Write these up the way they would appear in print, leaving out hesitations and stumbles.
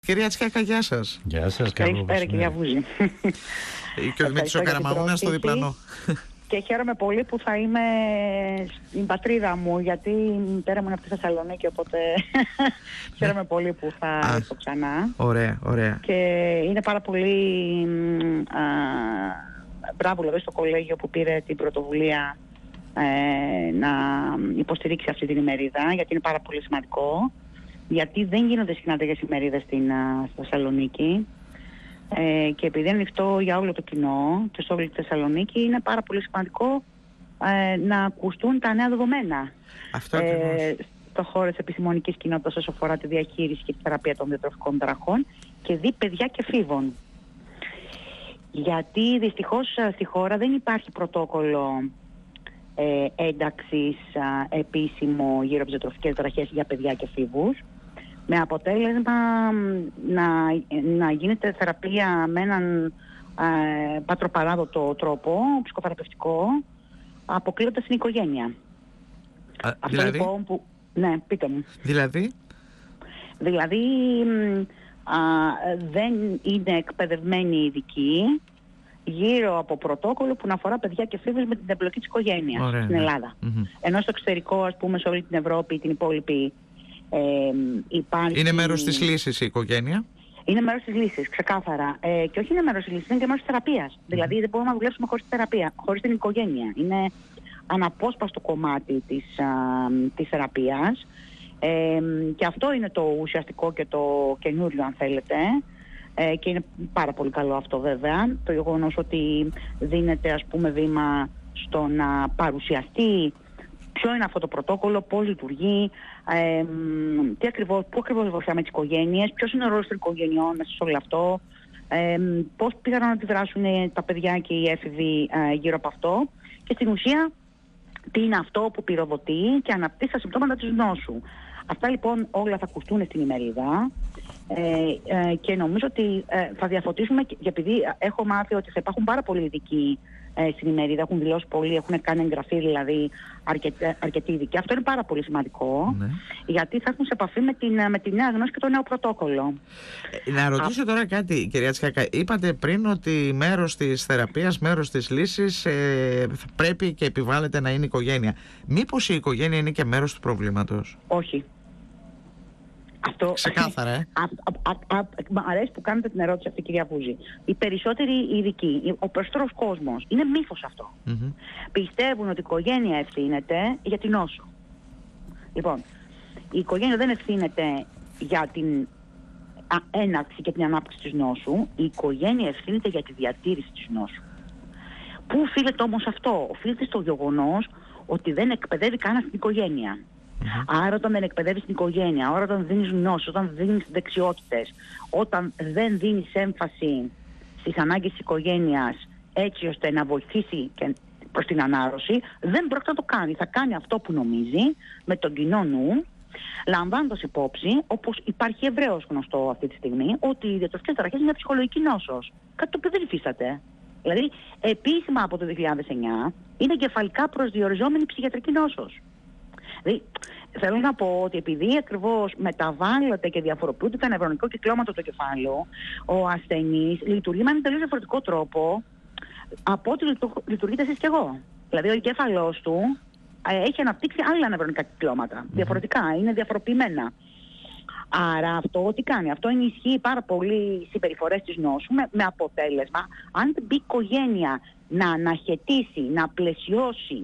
Κυρία Τσιάκα, γεια σας. Γεια σας, καλησπέρα κυρία Βούζη. Και ο Δημήτρης ο Καραμαγούνας στο διπλανό. Και χαίρομαι πολύ που θα είμαι στην πατρίδα μου, γιατί η μητέρα μου είναι από τη Θεσσαλονίκη, οπότε χαίρομαι πολύ που θα έρθω ξανά. Ωραία, ωραία. Και είναι πάρα πολύ μπράβο δηλαδή στο κολέγιο που πήρε την πρωτοβουλία να υποστηρίξει αυτή την ημερίδα, γιατί είναι πάρα πολύ σημαντικό. Γιατί δεν γίνονται συχνά τέτοιες ημερίδες στη Θεσσαλονίκη και επειδή είναι ανοιχτό για όλο το κοινό και σε όλη τη Θεσσαλονίκη, είναι πάρα πολύ σημαντικό να ακουστούν τα νέα δεδομένα στο χώρο της επιστημονικής κοινότητας όσο αφορά τη διαχείριση και τη θεραπεία των διατροφικών ταραχών και δι' παιδιά και φίβων. Γιατί δυστυχώς στη χώρα δεν υπάρχει πρωτόκολλο ένταξης επίσημο γύρω από τις διατροφικές ταραχές για παιδιά και φίβους, με αποτέλεσμα να γίνεται θεραπεία με έναν πατροπαράδοτο τρόπο, ψυχοθεραπευτικό, αποκλείοντας την οικογένεια. Αυτό δηλαδή? Λοιπόν που... Ναι, πείτε μου. Δηλαδή δεν είναι εκπαιδευμένοι ειδικοί γύρω από πρωτόκολλο που να αφορά παιδιά και φίβους με την εμπλοκή της οικογένειας στην Ελλάδα. Ενώ στο εξωτερικό, ας πούμε, σε όλη την Ευρώπη, την υπόλοιπη, υπάρχει... Είναι μέρος της λύσης η οικογένεια. Είναι μέρος της λύσης, ξεκάθαρα. Και όχι είναι μέρος της λύσης, είναι και μέρος της θεραπείας. Δηλαδή δεν μπορούμε να δουλέψουμε χωρίς τη θεραπεία, χωρίς την οικογένεια. Είναι αναπόσπαστο κομμάτι της θεραπείας. Και αυτό είναι το ουσιαστικό και το καινούριο, αν θέλετε. Και είναι πάρα πολύ καλό αυτό βέβαια, το γεγονός ότι δίνεται, ας πούμε, βήμα στο να παρουσιαστεί ποιο είναι αυτό το πρωτόκολλο, πώς λειτουργεί, πού ακριβώς βοηθάμε τις οικογένειες, ποιος είναι ο ρόλος των οικογενειών μέσα σε όλο αυτό, πώς πιθανόν να αντιδράσουν τα παιδιά και οι έφηβοι γύρω από αυτό και στην ουσία τι είναι αυτό που πυροδοτεί και αναπτύσσει τα συμπτώματα της νόσου. Αυτά λοιπόν όλα θα ακουστούν στην ημερίδα και νομίζω ότι θα διαφωτίσουμε, επειδή έχω μάθει ότι θα υπάρχουν πάρα πολλοί ειδικοί στην ημερίδα, έχουν δηλώσει πολλοί, έχουν κάνει εγγραφή δηλαδή αρκετοί ειδικοί. Αυτό είναι πάρα πολύ σημαντικό, γιατί θα έχουν σε επαφή με τη νέα γνώση και το νέο πρωτόκολλο. Να ρωτήσω τώρα κάτι, κυρία Τσιάκα. Είπατε πριν ότι μέρος της θεραπείας, μέρος της λύσης πρέπει και επιβάλλεται να είναι η οικογένεια. Μήπως η οικογένεια είναι και μέρος του προβλήματος? Όχι. Αυτό... Ξεκάθαρα, Μ' αρέσει που κάνετε την ερώτηση αυτή, κυρία Βούζη. Οι περισσότεροι ειδικοί, ο περισσότερος κόσμος, είναι μύθος αυτό. Πιστεύουν ότι η οικογένεια ευθύνεται για την νόσο. Λοιπόν, η οικογένεια δεν ευθύνεται για την έναρξη και την ανάπτυξη της νόσου. Η οικογένεια ευθύνεται για τη διατήρηση της νόσου. Πού οφείλεται όμως αυτό? Οφείλεται στο γεγονός ότι δεν εκπαιδεύει κανένα την οικογένεια. Άρα όταν δεν εκπαιδεύεις την οικογένεια, όταν δίνεις γνώση, όταν δίνεις δεξιότητες, όταν δεν δίνεις έμφαση στις ανάγκες της οικογένειας έτσι ώστε να βοηθήσει και προς την ανάρρωση, δεν πρόκειται να το κάνει. Θα κάνει αυτό που νομίζει με τον κοινό νου, λαμβάνοντας υπόψη, όπως υπάρχει ευρέως γνωστό αυτή τη στιγμή, ότι οι διατροφικές ταραχές είναι μια ψυχολογική νόσος. Κάτι το οποίο δεν υφίσταται. Δηλαδή, επίσημα από το 2009 είναι εγκεφαλικά προσδιοριζόμενη ψυχιατρική νόσος. Δηλαδή, θέλω να πω ότι επειδή ακριβώς μεταβάλλονται και διαφοροποιούνται τα νευρονικά κυκλώματα του κεφάλου, ο ασθενής λειτουργεί με έναν τελείως διαφορετικό τρόπο από ό,τι λειτουργείτε εσείς και εγώ. Δηλαδή, ο εγκέφαλός του έχει αναπτύξει άλλα νευρονικά κυκλώματα. Διαφορετικά, είναι διαφοροποιημένα. Άρα αυτό τι κάνει? Αυτό ενισχύει πάρα πολύ συμπεριφορές της νόσου με αποτέλεσμα, αν μπει η οικογένεια να αναχαιτήσει, να πλαισιώσει,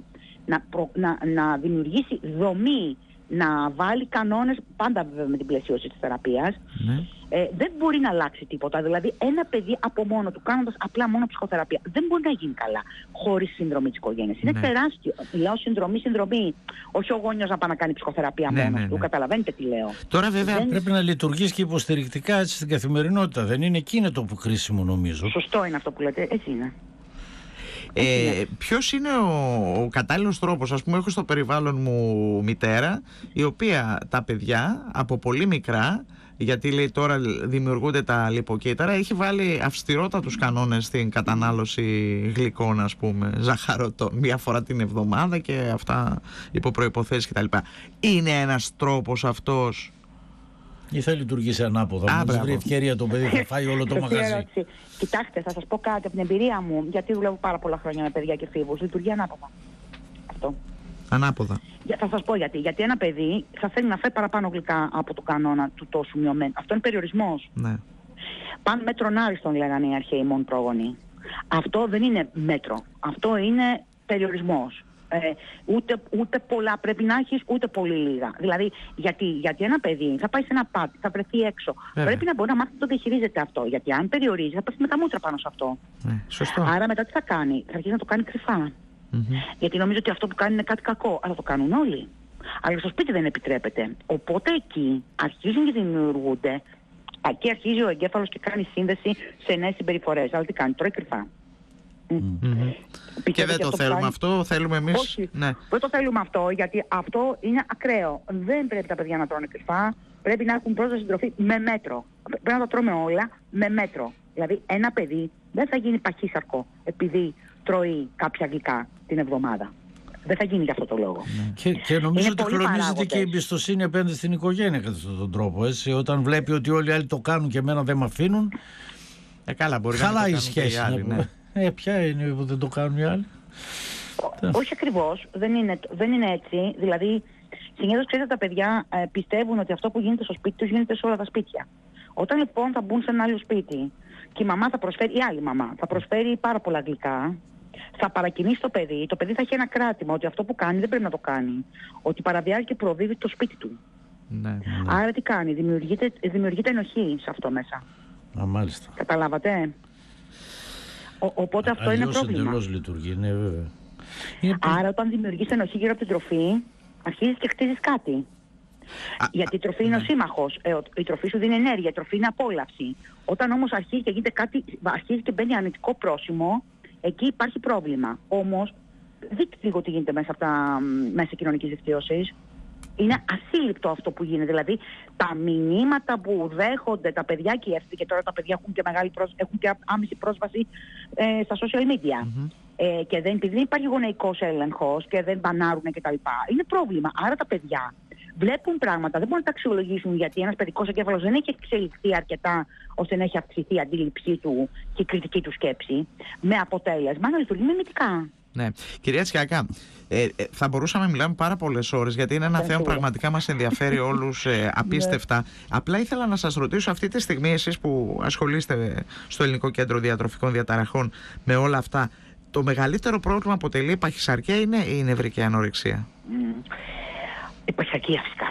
να δημιουργήσει δομή, να βάλει κανόνες, πάντα βέβαια με την πλαισίωση της θεραπείας, δεν μπορεί να αλλάξει τίποτα. Δηλαδή ένα παιδί από μόνο του, κάνοντας απλά μόνο ψυχοθεραπεία, δεν μπορεί να γίνει καλά χωρίς συνδρομή της οικογένειας. Είναι τεράστιο. Λέω συνδρομή. Όχι ο γόνιος να πάει να κάνει ψυχοθεραπεία μόνος του. Καταλαβαίνετε τι λέω? Τώρα βέβαια πρέπει να λειτουργείς και υποστηρικτικά έτσι στην καθημερινότητα. Δεν είναι εκείνο το που χρήσιμο, νομίζω. Σωστό είναι αυτό που λέτε. Έτσι είναι. Ποιος είναι ο κατάλληλος τρόπος? Ας πούμε, έχω στο περιβάλλον μου μητέρα, η οποία τα παιδιά από πολύ μικρά, γιατί λέει τώρα δημιουργούνται τα λιποκύτταρα, έχει βάλει αυστηρότατους κανόνες στην κατανάλωση γλυκών, ας πούμε, ζαχαρωτών, μία φορά την εβδομάδα και αυτά υπό προϋποθέσεις κτλ. Είναι ένας τρόπος αυτός Ή θα λειτουργήσει ανάποδα. Μόλις βρει ευκαιρία το παιδί, θα φάει όλο το μαγαζί. Κοιτάξτε, θα σας πω κάτι από την εμπειρία μου, γιατί δουλεύω πάρα πολλά χρόνια με παιδιά και εφήβους. Λειτουργεί ανάποδα. Αυτό. Ανάποδα. Θα σας πω γιατί. Γιατί ένα παιδί θα θέλει να φάει παραπάνω γλυκά από το κανόνα του τόσου μειωμένου. Αυτό είναι περιορισμός. Ναι. Παν μέτρον άριστον, λέγανε οι αρχαίοι μόν πρόγονοι. Αυτό δεν είναι μέτρο. Αυτό είναι περιορισμός. Ούτε πολλά πρέπει να έχεις, ούτε πολύ λίγα. Δηλαδή, γιατί ένα παιδί θα πάει σε ένα πάτη, θα βρεθεί έξω. Πρέπει να μπορεί να μάθει να το διαχειρίζεται αυτό. Γιατί αν περιορίζει, θα πέσει με τα μούτρα πάνω σε αυτό. Σωστό. Άρα μετά τι θα κάνει? Θα αρχίσει να το κάνει κρυφά. Γιατί νομίζω ότι αυτό που κάνει είναι κάτι κακό. Αλλά το κάνουν όλοι. Αλλά στο σπίτι δεν επιτρέπεται. Οπότε εκεί αρχίζουν και δημιουργούνται. Εκεί αρχίζει ο εγκέφαλος και κάνει σύνδεση σε νέες συμπεριφορές. Αλλά τι κάνει? Τρώει κρυφά. Και δεν το θέλουμε αυτό, θέλουμε εμείς. Όχι, δεν το θέλουμε αυτό, γιατί αυτό είναι ακραίο. Δεν πρέπει τα παιδιά να τρώνε κρυφά, πρέπει να έχουν πρόσβαση στην τροφή με μέτρο. Πρέπει να τα τρώμε όλα με μέτρο. Δηλαδή ένα παιδί δεν θα γίνει παχύσαρκο επειδή τρώει κάποια γλυκά την εβδομάδα. Δεν θα γίνει για αυτό το λόγο. Και νομίζω ότι χρονίζεται και η εμπιστοσύνη απέναντι στην οικογένεια κατά αυτόν τον τρόπο. Έτσι. Όταν βλέπει ότι όλοι οι άλλοι το κάνουν και εμένα δεν με αφήνουν, καλά, μπορεί χαλάει να η σχέση. Ποια είναι που δεν το κάνουν οι άλλοι? Όχι ακριβώς, δεν είναι έτσι. Δηλαδή, συνήθως ξέρετε, τα παιδιά πιστεύουν ότι αυτό που γίνεται στο σπίτι τους γίνεται σε όλα τα σπίτια. Όταν λοιπόν θα μπουν σε ένα άλλο σπίτι και η μαμά θα προσφέρει, η άλλη μαμά θα προσφέρει πάρα πολλά γλυκά, θα παρακινήσει το παιδί θα έχει ένα κράτημα ότι αυτό που κάνει δεν πρέπει να το κάνει. Ότι παραβιάζει και προδίδει το σπίτι του. Ναι. Άρα τι κάνει? Δημιουργείται ενοχή σε αυτό μέσα. Μάλιστα. Καταλάβατε? Οπότε αυτό είναι πρόβλημα. Εντελώς λειτουργεί, ναι, βέβαια. Άρα όταν δημιουργείς ενοχή γύρω από την τροφή, αρχίζεις και χτίζεις κάτι. Γιατί η τροφή είναι ο σύμμαχος. Η τροφή σου δίνει ενέργεια, η τροφή είναι απόλαυση. Όταν όμως αρχίζει και γίνεται κάτι, αρχίζει και μπαίνει αρνητικό πρόσημο, εκεί υπάρχει πρόβλημα. Όμως, δείτε λίγο τι γίνεται μέσα από τα μέσα κοινωνικής δικτύωσης. Είναι ασύλληπτο αυτό που γίνεται. Δηλαδή, τα μηνύματα που δέχονται τα παιδιά και τώρα τα παιδιά έχουν και, έχουν και άμεση πρόσβαση στα social media. Και επειδή δεν υπάρχει γονεϊκός έλεγχος και δεν μπανάρουν κτλ. Είναι πρόβλημα. Άρα τα παιδιά βλέπουν πράγματα, δεν μπορούν να τα αξιολογήσουν γιατί ένας παιδικός εγκέφαλος δεν έχει εξελιχθεί αρκετά ώστε να έχει αυξηθεί η αντίληψή του και η κριτική του σκέψη. Με αποτέλεσμα να λειτουργεί μιμητικά. Ναι. Κυρία Τσιάκα, θα μπορούσαμε να μιλάμε πάρα πολλές ώρες γιατί είναι ένα θέμα που πραγματικά μας ενδιαφέρει όλους απίστευτα. Απλά ήθελα να σας ρωτήσω αυτή τη στιγμή, εσείς που ασχολείστε στο Ελληνικό Κέντρο Διατροφικών Διαταραχών με όλα αυτά, το μεγαλύτερο πρόβλημα αποτελεί η παχυσαρκία ή είναι η νευρική ανορεξία? Η παχυσαρκία φυσικά.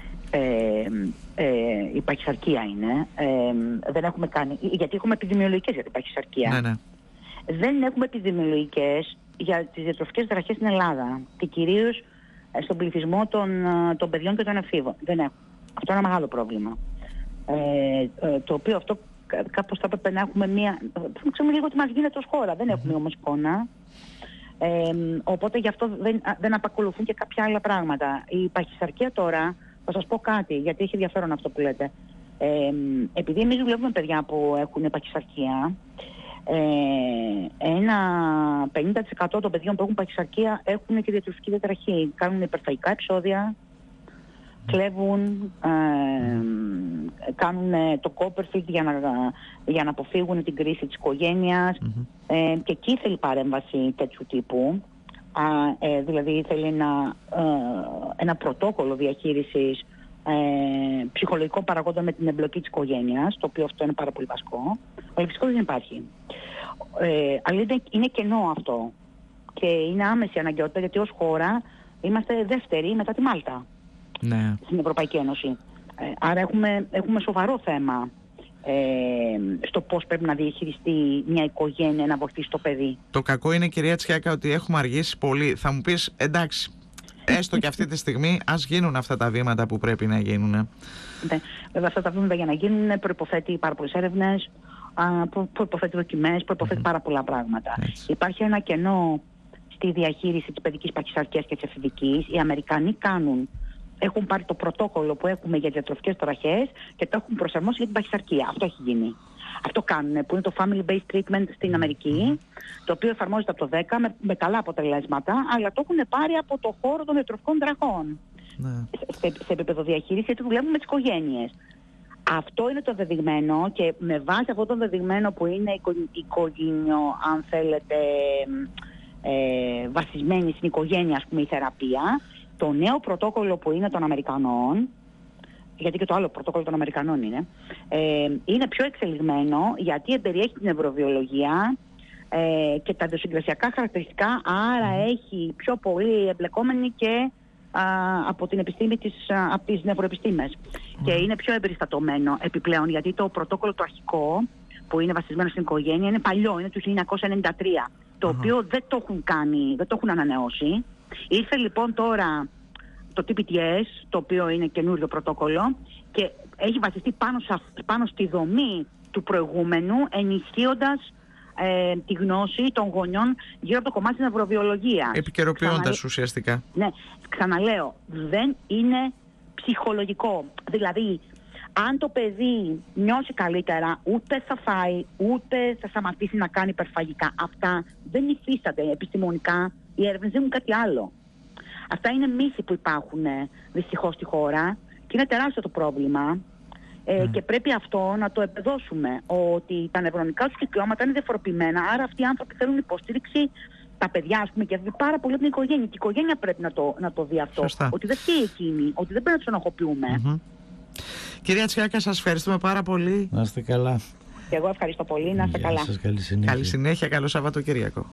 Η παχυσαρκία είναι. Δεν έχουμε κάνει, γιατί έχουμε επιδημιολογικές για την παχυσαρκία. Ναι. Δεν έχουμε επιδημιολογικές για τις διατροφικές διαταραχές στην Ελλάδα και κυρίως στον πληθυσμό των παιδιών και των εφήβων. Δεν έχουμε. Αυτό είναι ένα μεγάλο πρόβλημα. Το οποίο αυτό κάπως θα έπρεπε να έχουμε θα ξέρουμε λίγο τι μας γίνεται ως χώρα. Δεν έχουμε όμως εικόνα. Οπότε γι' αυτό δεν απακολουθούν και κάποια άλλα πράγματα. Η παχυσαρκία τώρα, θα σας πω κάτι, γιατί έχει ενδιαφέρον αυτό που λέτε. Επειδή εμείς δουλεύουμε παιδιά που έχουν παχυσαρκία, ένα 50% των παιδιών που έχουν παχυσαρκία έχουν και διατροφική διαταραχή. Κάνουν υπερφαγικά επεισόδια, κλέβουν, κάνουν το Copperfield για να αποφύγουν την κρίση της οικογένειας. Και εκεί θέλει παρέμβαση τέτοιου τύπου. Δηλαδή θέλει ένα πρωτόκολλο διαχείρισης ψυχολογικών παραγόντων με την εμπλοκή της οικογένειας, το οποίο αυτό είναι πάρα πολύ βασικό. Αλλά φυσικά δεν υπάρχει. Αλλά είναι κενό αυτό. Και είναι άμεση αναγκαιότητα, γιατί ως χώρα είμαστε δεύτεροι μετά τη Μάλτα στην Ευρωπαϊκή Ένωση. Άρα έχουμε σοβαρό θέμα στο πώς πρέπει να διαχειριστεί μια οικογένεια να βοηθήσει το παιδί. Το κακό είναι, κυρία Τσιάκα, ότι έχουμε αργήσει πολύ. Θα μου πεις, εντάξει, έστω και αυτή τη στιγμή ας γίνουν αυτά τα βήματα που πρέπει να γίνουν. Ναι, βέβαια αυτά τα βήματα για να γίνουν προϋποθέτει πάρα πολλές έρευνες, προϋποθέτει δοκιμές, προϋποθέτει πάρα πολλά πράγματα. Έτσι. Υπάρχει ένα κενό στη διαχείριση της παιδικής παχυσαρκίας και της εφηβικής. Οι Αμερικανοί έχουν πάρει το πρωτόκολλο που έχουμε για διατροφικές ταραχές και το έχουν προσαρμόσει για την παχυσαρκία. Αυτό έχει γίνει. Αυτό κάνουν, που είναι το Family-Based Treatment στην Αμερική, το οποίο εφαρμόζεται από το 10 με καλά αποτελέσματα, αλλά το έχουν πάρει από το χώρο των διατροφικών ταραχών. Σε επίπεδο διαχείριση, γιατί δουλεύουν με τις οικογένειες. Αυτό είναι το δεδειγμένο και με βάση αυτό το δεδειγμένο που είναι οικογένειο, αν θέλετε, βασισμένη στην οικογένεια, ας πούμε, η θεραπεία, το νέο πρωτόκολλο που είναι των Αμερικανών, γιατί και το άλλο πρωτόκολλο των Αμερικανών είναι πιο εξελιγμένο, γιατί περιέχει την νευροβιολογία και τα ενδοσυγκρασιακά χαρακτηριστικά, άρα έχει πιο πολύ εμπλεκόμενη και από την επιστήμη από τις νευροεπιστήμες. Και είναι πιο εμπεριστατωμένο επιπλέον, γιατί το πρωτόκολλο το αρχικό, που είναι βασισμένο στην οικογένεια, είναι παλιό, είναι του 1993, το οποίο δεν το έχουν κάνει, δεν το έχουν ανανεώσει. Ήρθε λοιπόν τώρα το TPTS, το οποίο είναι καινούριο πρωτόκολλο και έχει βασιστεί πάνω στη δομή του προηγούμενου, ενισχύοντας τη γνώση των γονιών γύρω από το κομμάτι της νευροβιολογίας. Επικαιροποιώντας ουσιαστικά. Ναι, ξαναλέω, δεν είναι ψυχολογικό. Δηλαδή, αν το παιδί νιώσει καλύτερα, ούτε θα φάει, ούτε θα σταματήσει να κάνει υπερφαγικά. Αυτά δεν υφίστανται επιστημονικά, οι έρευνες δίνουν κάτι άλλο. Αυτά είναι μύθοι που υπάρχουν δυστυχώς στη χώρα και είναι τεράστιο το πρόβλημα. Και πρέπει αυτό να το επεδώσουμε, ότι τα νευρονικά τους κυκλώματα είναι διαφοροποιημένα, άρα αυτοί οι άνθρωποι θέλουν υποστήριξη, τα παιδιά, ας πούμε, και πάρα πολύ από την οικογένεια. Και η οικογένεια πρέπει να το δει αυτό. Σωστά. Ότι δεν φταίει εκείνη, ότι δεν πρέπει να τους ενοχοποιούμε. Κυρία Τσιάκα, σας ευχαριστούμε πάρα πολύ. Να είστε καλά. Και εγώ ευχαριστώ πολύ, να είστε καλά. Σας, καλή συνέχεια. Καλή συνέχεια, καλό Σαββατοκύριακο.